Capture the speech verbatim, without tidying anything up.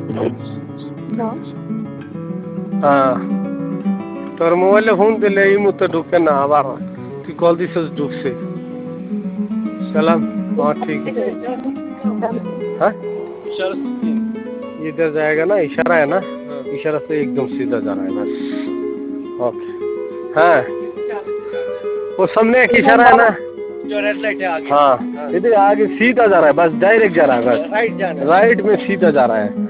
हाँ तोर mobile phone दिले ही मुझे ढुके ना आवार तू कॉल दी सस ढुक से सलाम हाँ ठीक है हाँ इधर जाएगा ना इशारा है ना इशारा से एकदम सीधा जा रहा है बस ओके हाँ वो सामने एक इशारा है ना जो रेड लाइट है आगे हाँ इधर आगे सीधा जा रहा है बस डायरेक्ट जा रहा है बस राइट जाना राइट में सीधा जा रहा है